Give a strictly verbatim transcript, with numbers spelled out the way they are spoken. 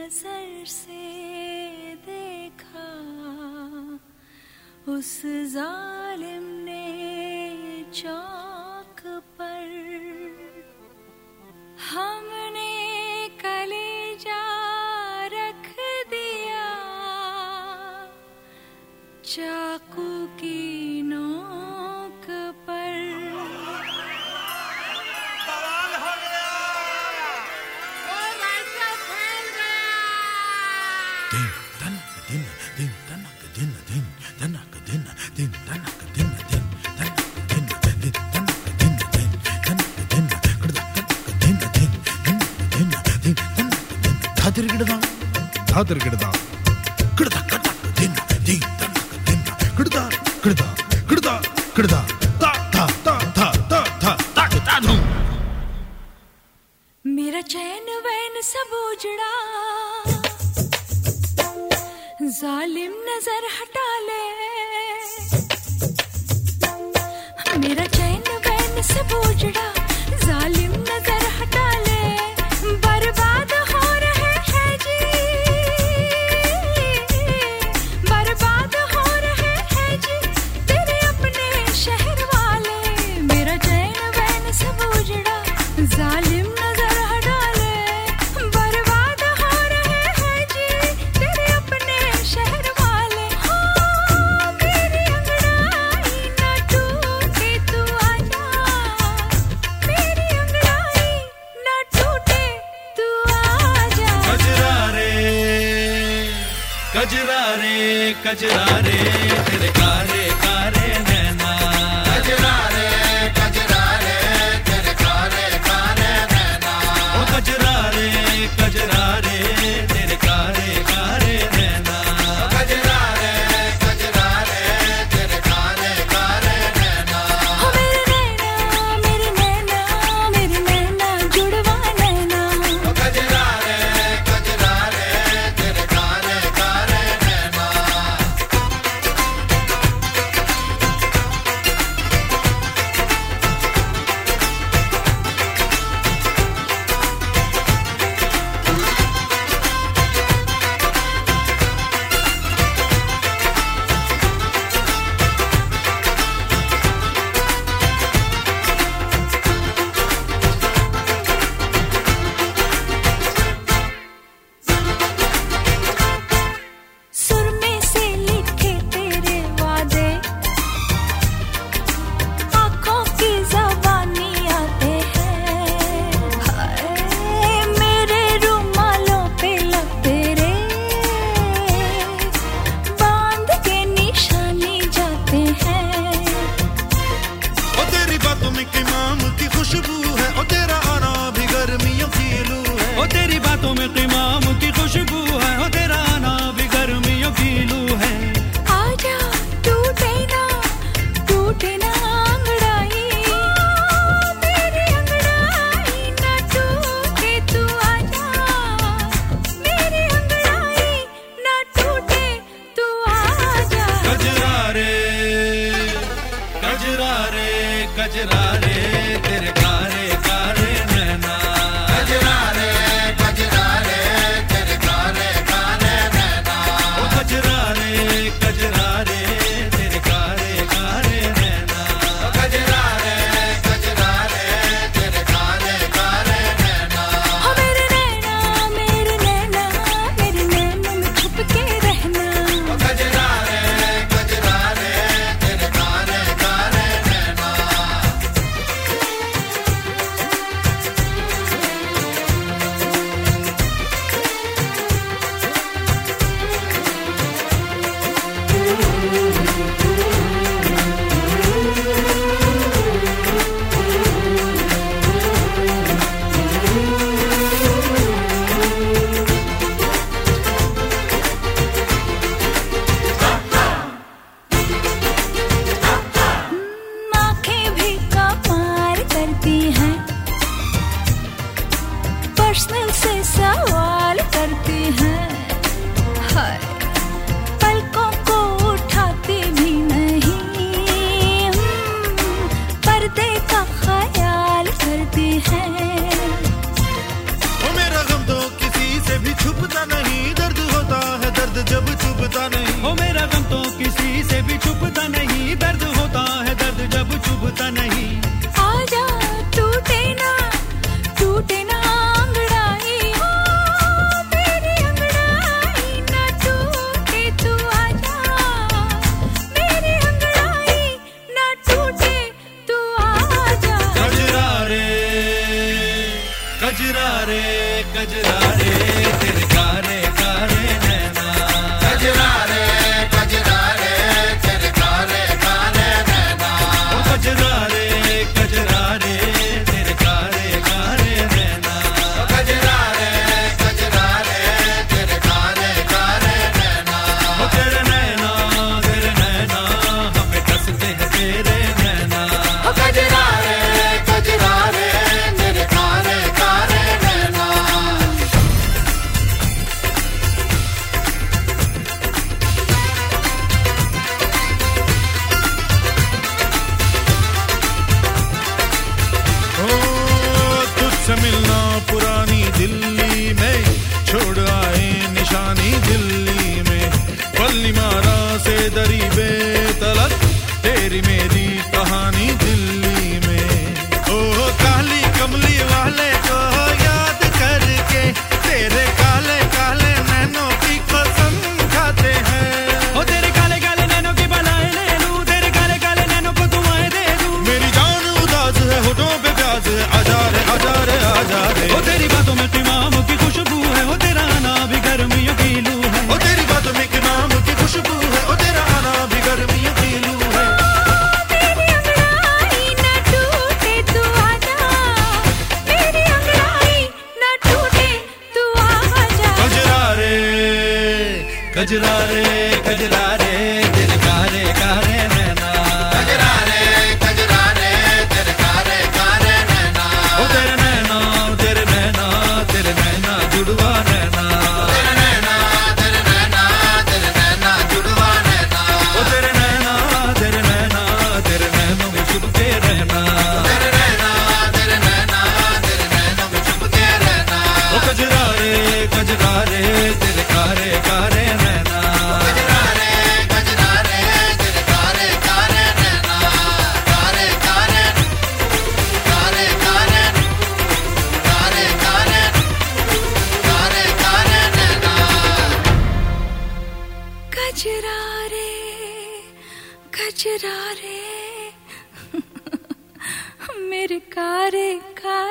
नजर से देखा उस जालिम ने चौक पर हमने कलेजा रख दिया चाकू की नोक पर। बवाल हो गया, ओ राइटर फैल गया। दिन दिन तनक दिन दिन तनक दिन दिन तनक दिन दिन तनक दिन दिन तनक दिन दिन तनक दिन कड़दा तनक दिन दिन दिन दिन तनक दिन धातिर गिड़दा धातिर गिड़दा कड़दा कड़दा दिन दिन तनक दिन कड़दा कड़दा कड़दा कड़दा ता ता ता ता ता ता ता ता धूम। मेरा चैन वैन सब उजड़ा जालिम नजर हटा ले। मेरा चैन वैन सब उजड़ा जालिम नजर हटा ले। बर्बाद हो रहे हैं जी, बर्बाद हो रहे हैं जी तेरे अपने शहर वाले। मेरा चैन वैन सब उजड़ा जालिम नजर हटा ले। बर्बाद हो रहे हैं जी तेरे अपने शहर वाले। हो मेरी अंगड़ाई न टूटे तू आजा, मेरी अंगड़ाई न टूटे तू आजा। कजरा रे कजरा रे कजरा रे तेरे कारे कारे नैना। कजरा रे कजरा रे तेरे कारे कारे नैना। ओ कजरा रे कजरा रे तेरे कारे कारे नैना। कजरा रे कजरा रे तेरे कारे कारे नैना। हो मेरे नैना मेरे नैना मेरे नैना जुड़वा नैना। कजरा रे कजरा रे तेरे कारे कारे नैना। सुर में से लिखे तेरे वादे आँखों की ज़बानी आते हैं। हाय मेरे रुमालों पे लब तेरे बांध के निशानी जाते हैं। ओ तेरी बातों में क़िमाम की खुशबू है, ओ तेरा आना भी गर्मियों की लू है। ओ तेरी बातों में क़िमाम की खुशबू है, ओ तेरा आना भी गर्मियों की लू है। आजा टूटे ना टूटे ना अंगड़ाई, मेरी अंगड़ाई ना टूटे तू आजा। मेरी अंगड़ाई ना टूटे तू आजा। कजरा रे कजरा रे कजरा रे तेरे कारे कारे नैना। कजरा रे कजरा रे तेरे कारे कारे नैना। ओ कजरा रे कजरा रे तेरे कारे कारे नैना। कजरा रे कजरा रे तेरे कारे कारे नैना। हो मेरे नैना मेरे नैना मेरे नैना में छुप के रहना। कजरा रे कजरा रे तेरे कारे कारे नैना। आँखें भी कमाल करती हैं, पर्सनल से सवाल करती हैं। हाय पलकों को उठाती भी नहीं, पर्दे का ख्याल करती हैं। ओ मेरा गम तो किसी से भी छुपता नहीं। कजरा रे तेरे कारे कारे नैना कजरा रे कजरा रे तेरे काले काले नैना ओ कजरा रे कजरा रे तेरे कारे कारे नैना कजरा रे कजरा रे तेरे काले काले नैना ओ तेरे नैना तेरे नैना हमें कसते हैं तेरे नैना कजरा रे कजरा रे तेरे काले काले नैना ओ तुझसे मिलना पुरानी दिल्ली में छोड़ आए निशानी दिल्ली में पल्ली मारा से दरी बेतलक तेरी मेरी कहानी दिल्ली में ओ काली कमली वाले को याद करके तेरे काले काले नैनों की कसम खाते हैं ओ तेरे काले काले नैनों की बलाएं ले लूं तेरे काले काले नैनों को दुआएं दे दूं मेरी जान उदास है होठों पे प्यास है आजा रे आजा रे आजा रे ओ तेरी बातों में तिमाम की खुशबू है ओ तेरा आना भी गर्मियों की लू है ओ तेरी बातों में एक नाम की खुशबू है ओ तेरा आना भी गर्मियों की लू है मेरी अंगड़ाई न टूटे तू आजा मेरी अंगड़ाई न टूटे तू आजा कजरा रे कजरा रे कजरा रे तेरे कारे कारे नैना कजरा रे कजरा रे तेरे काले काले नैना ओ तेरे नैना तेरे नैना तेरे नैना जुड़वा नैना तेरे नैना तेरे नैना तेरे नैना जुड़वा नैना ओ तेरे नैना तेरे नैना तेरे नैनों में छुप के रहना तेरे नैना तेरे नैना तेरे नैनों में छुप के रहना ओ कजरा रे कजरा रे तेरे कारे कारे नैना कजरा रे कजरा रे तेरे काले काले नैना काले काले काले काले काले काले काले काले नैना कजरा रे कजरा रे मेरे कारे का